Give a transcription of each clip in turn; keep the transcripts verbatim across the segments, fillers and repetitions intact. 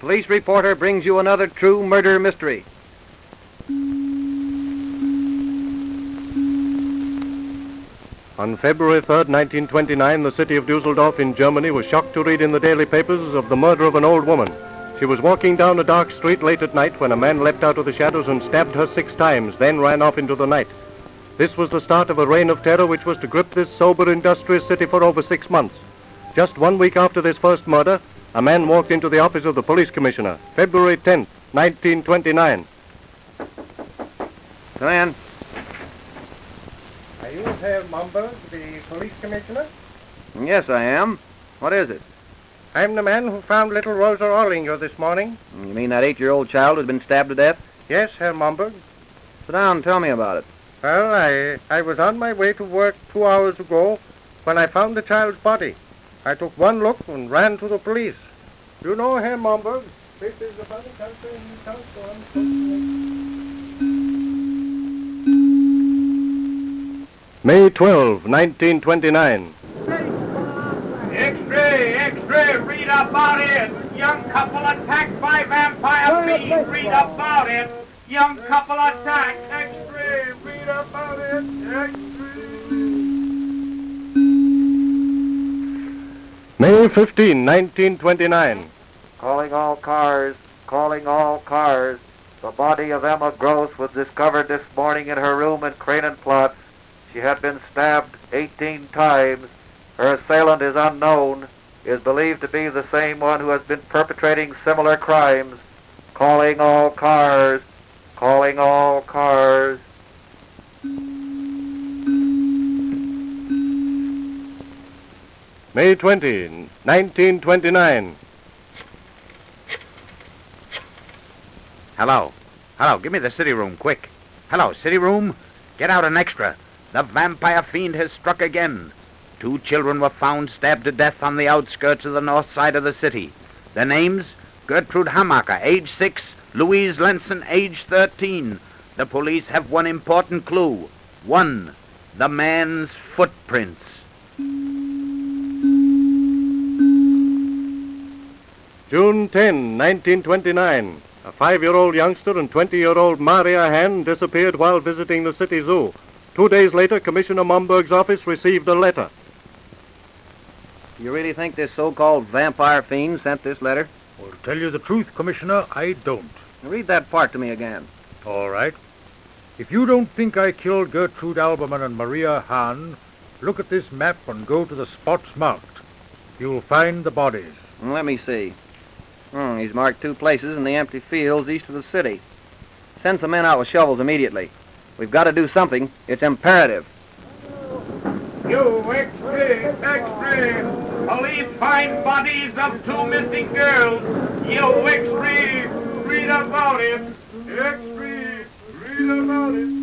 Police Reporter brings you another true murder mystery. On February third, nineteen twenty-nine, the city of Dusseldorf in Germany was shocked to read in the daily papers of the murder of an old woman. She was walking down a dark street late at night when a man leapt out of the shadows and stabbed her six times, then ran off into the night. This was the start of a reign of terror which was to grip this sober, industrious city for over six months. Just one week after this first murder, a man walked into the office of the police commissioner, February tenth, nineteen twenty-nine. Come in. Are you Herr Momberg, the police commissioner? Yes, I am. What is it? I'm the man who found little Rosa Orlinger this morning. You mean that eight-year-old child who's been stabbed to death? Yes, Herr Momberg. Sit down and tell me about it. Well, I, I was on my way to work two hours ago when I found the child's body. I took one look and ran to the police. You know, Herr Momberg, this is the funny country in the council. May twelfth, nineteen twenty-nine. X-ray, X-ray, read about it. Young couple attacked by vampire fiends. Read about it. Young couple attacked. X-ray, read about it. X-ray. May fifteenth, nineteen twenty-nine. Calling all cars, calling all cars. The body of Emma Gross was discovered this morning in her room in Kranenplatz. She had been stabbed eighteen times. Her assailant is unknown, is believed to be the same one who has been perpetrating similar crimes. Calling all cars, calling all cars. May twentieth, nineteen twenty-nine. Hello. Hello, give me the city room, quick. Hello, city room. Get out an extra. The vampire fiend has struck again. Two children were found stabbed to death on the outskirts of the north side of the city. Their names, Gertrude Hamacher, age six, Louise Lenson, age thirteen. The police have one important clue. One, the man's footprints. June tenth, nineteen twenty-nine. A five-year-old youngster and twenty-year-old Maria Hahn disappeared while visiting the city zoo. Two days later, Commissioner Momberg's office received a letter. You really think this so-called vampire fiend sent this letter? Well, to tell you the truth, Commissioner, I don't. Read that part to me again. All right. If you don't think I killed Gertrude Alberman and Maria Hahn, look at this map and go to the spots marked. You'll find the bodies. Let me see. Hmm, he's marked two places in the empty fields east of the city. Send some men out with shovels immediately. We've got to do something. It's imperative. You X-ray, X-ray. Police find bodies of two missing girls. You X-ray, read about it. X-ray, read about it.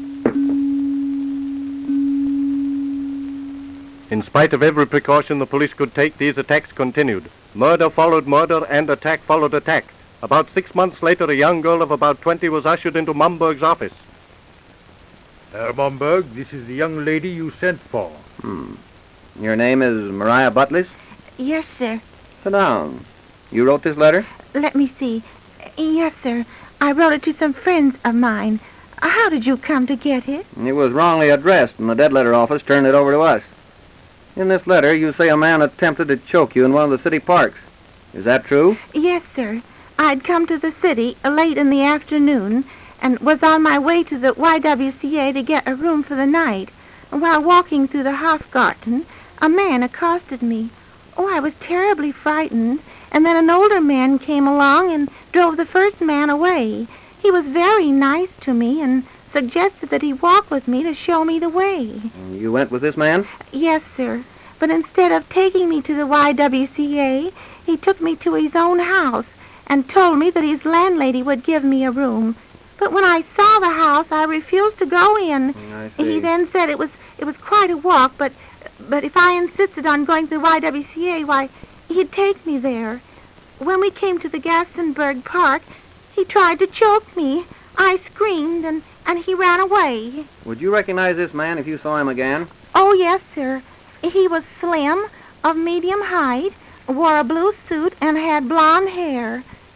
In spite of every precaution the police could take, these attacks continued. Murder followed murder and attack followed attack. About six months later, a young girl of about twenty was ushered into Momberg's office. Herr Momberg, this is the young lady you sent for. Hmm. Your name is Maria Butlis? Yes, sir. Sit down. You wrote this letter? Let me see. Yes, sir. I wrote it to some friends of mine. How did you come to get it? It was wrongly addressed, and the dead letter office turned it over to us. In this letter, you say a man attempted to choke you in one of the city parks. Is that true? Yes, sir. I'd come to the city late in the afternoon and was on my way to the Y W C A to get a room for the night. While walking through the Hofgarten, a man accosted me. Oh, I was terribly frightened, and then an older man came along and drove the first man away. He was very nice to me and suggested that he walk with me to show me the way. You went with this man? Yes, sir. But instead of taking me to the Y W C A, he took me to his own house and told me that his landlady would give me a room. But when I saw the house, I refused to go in. I see. He then said it was it was quite a walk, but but if I insisted on going to the Y W C A, why, he'd take me there. When we came to the Gassenberg Park, he tried to choke me. I screamed, and, and he ran away. Would you recognize this man if you saw him again? Oh, yes, sir. He was slim, of medium height, wore a blue suit, and had blonde hair.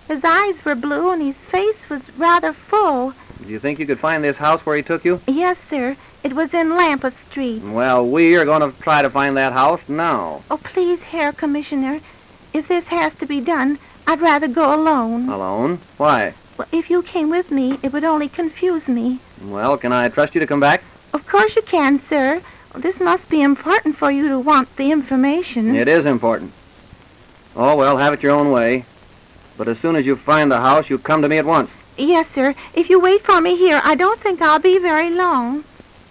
His eyes were blue and his face was rather full. Do you think you could find this house where he took you? Yes, sir. It was in Lampa Street. Well, we are going to try to find that house now. Oh, please, Herr Commissioner, if this has to be done, I'd rather go alone. Alone? Why? Well, if you came with me, it would only confuse me. Well, can I trust you to come back? Of course you can, sir. This must be important for you to want the information. It is important. Oh, well, have it your own way. But as soon as you find the house, you come to me at once. Yes, sir. If you wait for me here, I don't think I'll be very long.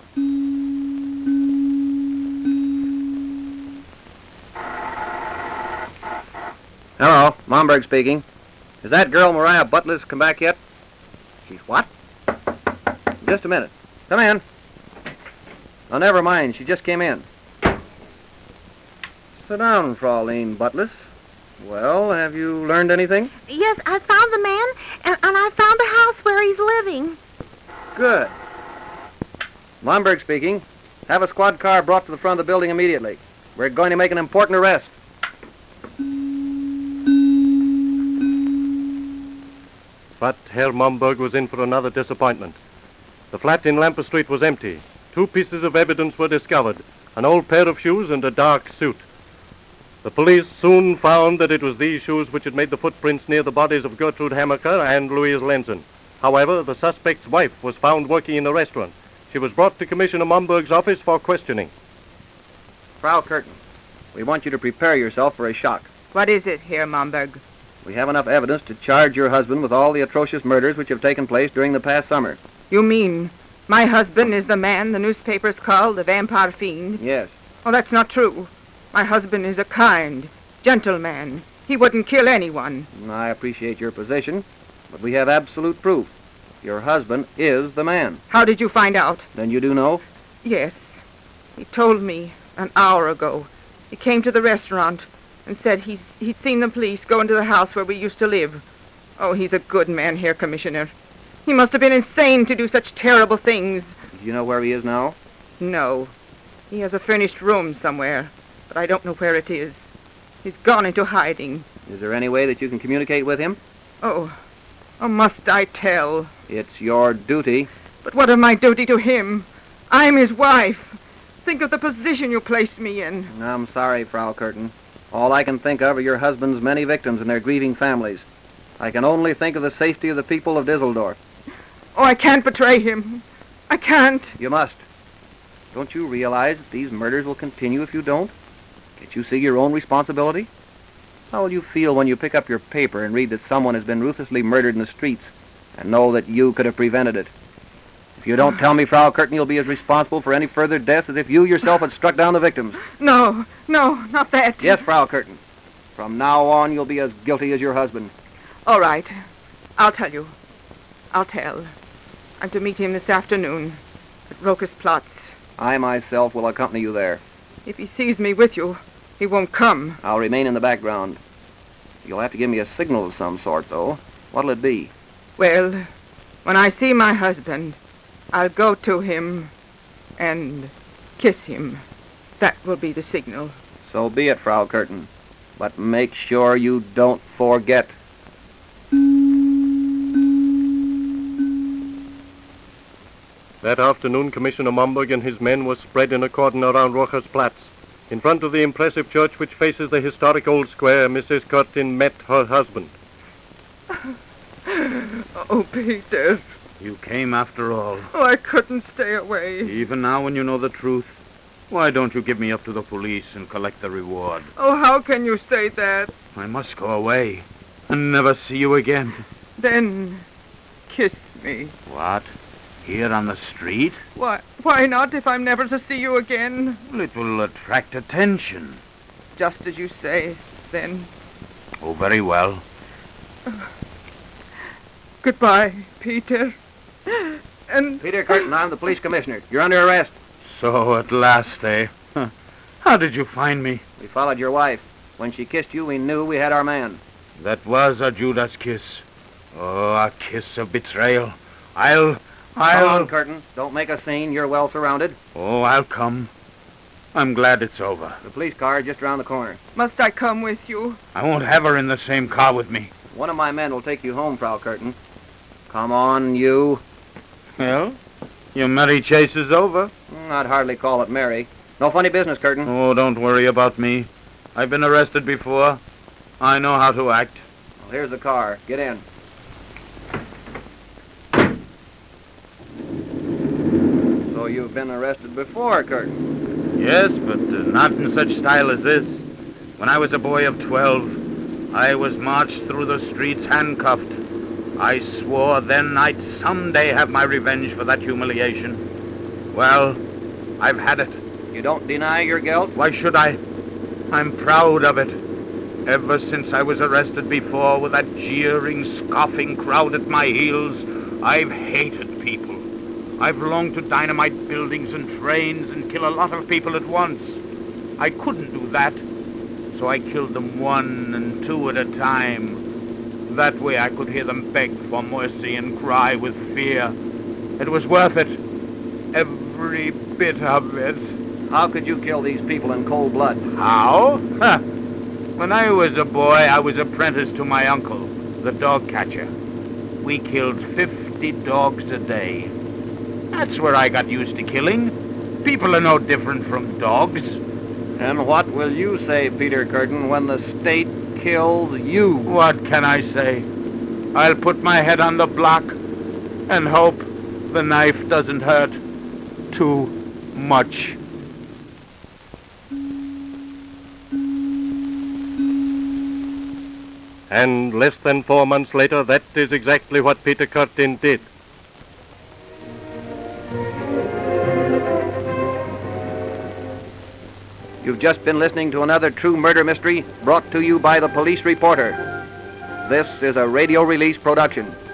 Hello, Momberg speaking. Is that girl Mariah Butler's come back yet? She's what? Just a minute. Come in. Oh, never mind. She just came in. Sit down, Fraulein Butler. Well, have you learned anything? Yes, I found the man, and, and I found the house where he's living. Good. Momberg speaking. Have a squad car brought to the front of the building immediately. We're going to make an important arrest. But Herr Momberg was in for another disappointment. The flat in Lampa Street was empty. Two pieces of evidence were discovered, an old pair of shoes and a dark suit. The police soon found that it was these shoes which had made the footprints near the bodies of Gertrude Hammaker and Louise Lenzen. However, the suspect's wife was found working in the restaurant. She was brought to Commissioner Momberg's office for questioning. Frau Curtin, we want you to prepare yourself for a shock. What is it, Herr Momberg? We have enough evidence to charge your husband with all the atrocious murders which have taken place during the past summer. You mean my husband is the man the newspapers call the vampire fiend? Yes. Oh, that's not true. My husband is a kind, gentle man. He wouldn't kill anyone. I appreciate your position, but we have absolute proof. Your husband is the man. How did you find out? Then you do know? Yes. He told me an hour ago. He came to the restaurant and said he's, he'd seen the police go into the house where we used to live. Oh, he's a good man, Herr Commissioner. He must have been insane to do such terrible things. Do you know where he is now? No. He has a furnished room somewhere, but I don't know where it is. He's gone into hiding. Is there any way that you can communicate with him? Oh, oh, must I tell? It's your duty. But what of my duty to him? I'm his wife. Think of the position you placed me in. I'm sorry, Frau Curtin. All I can think of are your husband's many victims and their grieving families. I can only think of the safety of the people of Düsseldorf. Oh, I can't betray him. I can't. You must. Don't you realize that these murders will continue if you don't? Can't you see your own responsibility? How will you feel when you pick up your paper and read that someone has been ruthlessly murdered in the streets and know that you could have prevented it? If you don't tell me, Frau Curtin, you'll be as responsible for any further deaths as if you yourself had struck down the victims. No, no, not that. Yes, Frau Curtin. From now on, you'll be as guilty as your husband. All right. I'll tell you. I'll tell. I'm to meet him this afternoon at Rokas Platz. I myself will accompany you there. If he sees me with you, he won't come. I'll remain in the background. You'll have to give me a signal of some sort, though. What'll it be? Well, when I see my husband, I'll go to him and kiss him. That will be the signal. So be it, Frau Curtin. But make sure you don't forget. That afternoon, Commissioner Momberg and his men were spread in a cordon around Rojas Platz. In front of the impressive church which faces the historic old square, Missus Curtin met her husband. Oh, Peter. You came after all. Oh, I couldn't stay away. Even now when you know the truth, why don't you give me up to the police and collect the reward? Oh, how can you say that? I must go away and never see you again. Then kiss me. What? Here on the street? Why, why not if I'm never to see you again? Well, it will attract attention. Just as you say, then. Oh, very well. Uh, goodbye, Peter. And... Peter Curtin, I'm the police commissioner. You're under arrest. So at last, eh? Huh. How did you find me? We followed your wife. When she kissed you, we knew we had our man. That was a Judas kiss. Oh, a kiss of betrayal. I'll... I'll... Come on, Curtin. Don't make a scene. You're well surrounded. Oh, I'll come. I'm glad it's over. The police car is just around the corner. Must I come with you? I won't have her in the same car with me. One of my men will take you home, Frau Curtin. Come on, you. Well, your merry chase is over. I'd hardly call it merry. No funny business, Curtin. Oh, don't worry about me. I've been arrested before. I know how to act. Well, here's the car. Get in. So you've been arrested before, Curtin? Yes, but uh, not in such style as this. When I was a boy of twelve, I was marched through the streets handcuffed. I swore then I'd someday have my revenge for that humiliation. Well, I've had it. You don't deny your guilt? Why should I? I'm proud of it. Ever since I was arrested before with that jeering, scoffing crowd at my heels, I've hated people. I've longed to dynamite buildings and trains and kill a lot of people at once. I couldn't do that, so I killed them one and two at a time. That way I could hear them beg for mercy and cry with fear. It was worth it. Every bit of it. How could you kill these people in cold blood? How? Huh. When I was a boy, I was apprenticed to my uncle, the dog catcher. We killed fifty dogs a day. That's where I got used to killing. People are no different from dogs. And what will you say, Peter Curtin, when the state kills you? What can I say? I'll put my head on the block and hope the knife doesn't hurt too much. And less than four months later, that is exactly what Peter Curtin did. You've just been listening to another true murder mystery brought to you by the Police Reporter. This is a Radio Release production.